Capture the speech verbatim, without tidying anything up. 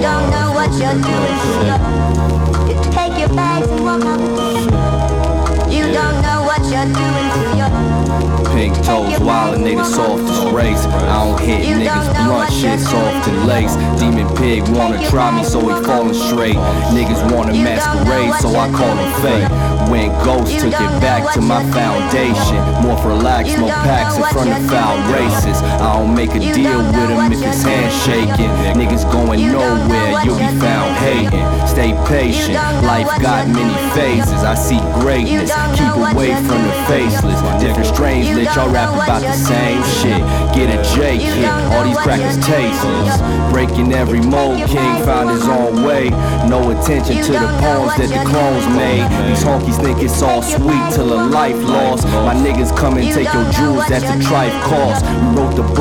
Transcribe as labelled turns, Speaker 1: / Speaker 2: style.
Speaker 1: don't know what you're doing to your. You take your bags and walk out the door. You don't know what you're doing to your.
Speaker 2: Pink toes, wildin', they the softest race. I don't hit niggas blunt, shit soft and lace. Demon pig wanna try me, so he fallin' straight. Niggas wanna masquerade, so I call him fake. Went ghost, took it back to my foundation. More for relax, more packs in front of foul races. I don't make a deal with him if it's handshaking. Niggas going nowhere, you'll be found hating. Stay patient, life got many phases. I see greatness, keep away from the faceless. Different strains, lit, y'all rap about the same shit. Get a J hit, all these crackers tasteless. Breaking every mold, King found his own way. No attention to the poems that the clones made. These honkies think it's all sweet till a life lost. My niggas come and take your jewels, that's a trife cost. We wrote the book